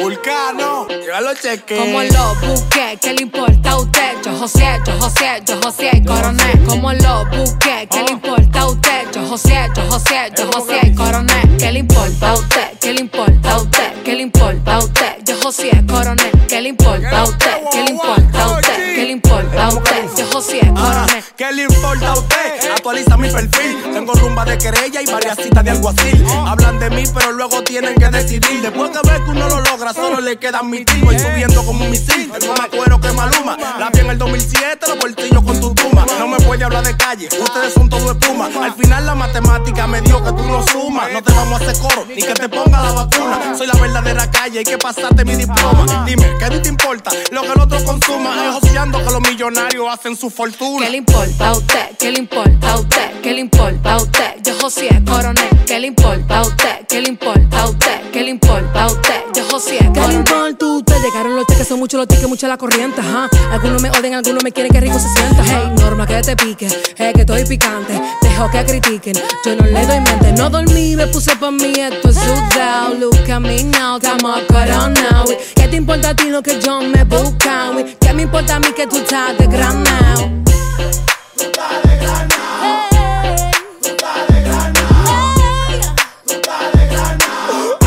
Vulcano, lleva los cheques. Como lo busqué, ¿qué le importa a usted? Yo José, coronel. Como lo busqué, ¿qué le importa a usted? Yo José, coronel. ¿Qué le importa a usted? ¿Qué le importa a usted? ¿Qué le importa a usted? Yo José, coronel. ¿Qué le importa a usted? ¿Qué le importa a usted? ¿Qué le importa a usted? Yo José, coronel. ¿Qué le importa a usted? Actualiza mi perfil. Tengo rumba de querella y varias citas de alguacil. Hablan de mí, pero luego tienen que decidir. Después que ve que uno lo logra, solo le queda admitir. Voy subiendo como un misil. Tengo más cuero que Maluma. La vi en el 2007, los bolsillos con tu tuma. No me puede hablar de calle, ustedes son todo espuma. Al final la matemática me dio que tú no sumas. No te vamos a hacer coro, ni que te ponga la vacuna. Soy la verdadera calle, hay que pasarte mi diploma. Dime, ¿qué te importa? Lo que el otro consuma. Negociando que los millonarios hacen su fortuna. ¿Qué le importa a usted? ¿Qué le importa a usted? ¿Qué le importa a usted? Yo José, coronel. ¿Qué le importa a usted? ¿Qué le importa a usted? ¿Qué le importa a usted? Yo José, coronel. ¿Qué le importa a usted? Llegaron los cheques, son muchos los tickets, mucha la corriente, ajá. Algunos me odian, algunos me quieren, que rico se sienta. Hey, norma que te pique, que estoy picante. Dejo que critiquen, yo no le doy mente. No dormí, me puse pa' mí, esto es sudado. Look at me now, estamos coronados. ¿Qué te importa a ti lo que yo me busca? ¿Qué me importa a mí que tú estás desgranado? Tú estás desgranado. Tú estás desgranado. Tú estás desgranado.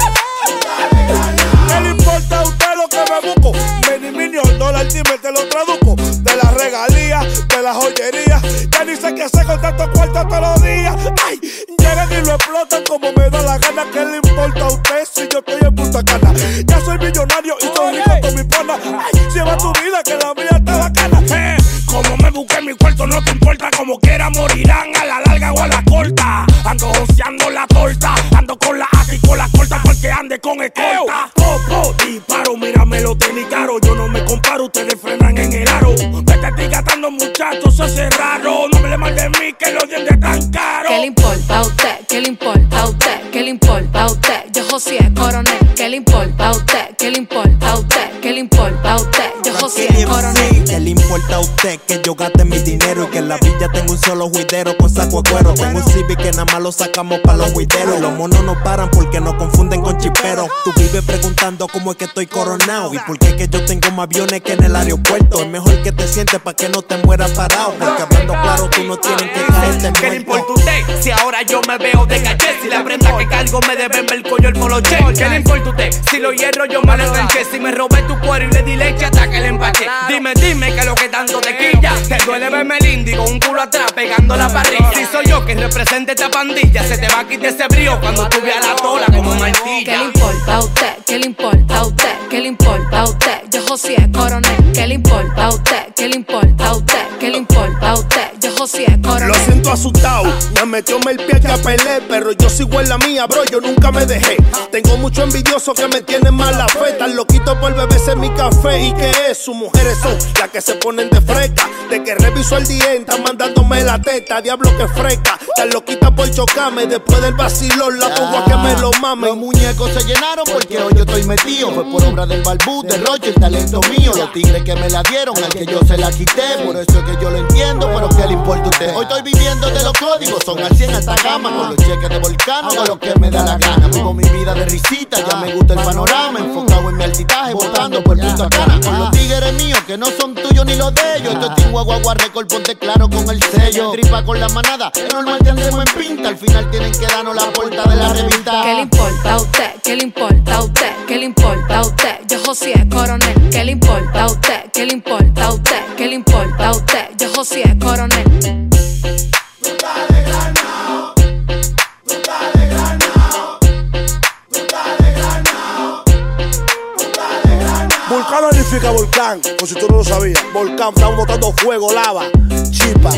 ¿Qué le importa a usted lo que me busco? $1 dime te lo traduzco. De las regalías, de las joyerías. Ya ni sé qué hacer con tantos cuartos todos los días. Ay, llegan y lo explotan como me da la gana. ¿Qué le importa a usted si yo estoy en Punta Cana? Ya soy millonario y soy rico con mi pana. Ay, lleva tu vida que la mía está bacana. Como me busqué mi cuarto no te importa. Como quiera morirán a la larga o a la corta. Ando joseando la torta. Ando con la AK y con la corta porque ande con escolta. Disparo, mírame lo tenis caro. Yo no me comparo, ustedes frenan en el aro. Me estoy gastando muchachos, eso es raro. No me le mal de mí que los dientes tan caros. ¿Qué le importa a usted? ¿Qué le importa a usted? ¿Qué le importa a usted? Yo José, coronel. ¿Qué le importa a usted? ¿Qué le importa a usted? ¿Qué le importa a usted? Yo José, coronel. ¿Qué le importa a usted? Que yo gaste mi dinero y que en la villa tengo un solo juidero con saco de cuero. Tengo un Civic que nada más lo sacamos pa' los juideros. Y los monos no paran porque nos confunden con chiperos. Tú vives preguntando cómo es que estoy coronado y por qué que yo tengo más aviones que en el aeropuerto. Es mejor que te sientes pa' que no te mueras parado, porque hablando claro tú no tienes que caerte muerto. ¿Qué le importa a usted? Si ahora yo me veo de caché. Si la prenda que cargo me deben ver el collo el moloche. ¿Qué le importa a usted? Si lo hierro yo me lo enganché. Si me robé tu cuero y le di leche hasta que le empaché. Dime que lo que tanto te quilla. Te duele verme el índigo, un culo atrás pegando la parrilla. Si soy yo quien represente esta pandilla, se te va a quitar ese brío cuando tú veas la tola como mantilla. ¿Qué le importa a usted? ¿Qué le importa a usted? ¿Qué le importa a usted? Yo José, coronel. ¿Qué le importa a usted? ¿Qué le importa a usted? ¿Qué le importa a usted? Yo José, coronel. Lo siento asustado, me metió el pie que apelé, pero yo sigo en la mía, bro, yo nunca me dejé. Tengo mucho envidioso que me tienen mala fe, tan loquito por beberse mi café. ¿Y qué es? Sus mujeres son las que se ponen de fresca, de que reviso el diente, mandándome la teta, diablo que fresca. Tan loquita por chocarme, después del vacilón la pongo a que me lo mamen. Los muñecos se llenaron porque hoy yo estoy metido. Fue por obra del barbú, de Roche, el talento mío. Los tigres que me la dieron, al que yo se la quité. Por eso es que yo lo entiendo, pero ¿qué le importa a usted? Hoy estoy viviendo de los códigos, son al 100 alta gama. Con los cheques de Volcano, hago lo que me da la gana. Vivo mi vida de risita, ya me gusta el panorama. Enfocado en mi altitaje, votando por Punta Cana. Con los tigres míos, que no son tuyos ni los de ellos. Esto es Team Guagua Record, ponte claro con el sello. Tripa con la manada, es normal que andemos en pinta. Al final tienen que darnos la puerta de la revista. ¿Qué le importa a usted? ¿Qué le importa a usted? ¿Qué le importa a usted? Yo José, coronel. ¿Qué le importa a usted? ¿Qué le importa a usted? ¿Qué le importa a usted? Yo José, coronel. Tú estás desgranado. Tú estás desgranado. Tú estás desgranado. Tú estás desgranado. Vulcano edifica volcán, por si tú no lo sabías. Volcán, estamos botando fuego, lava, chispa.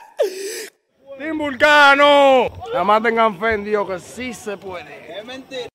Team Vulcano. Nada más tengan fe en Dios que sí se puede.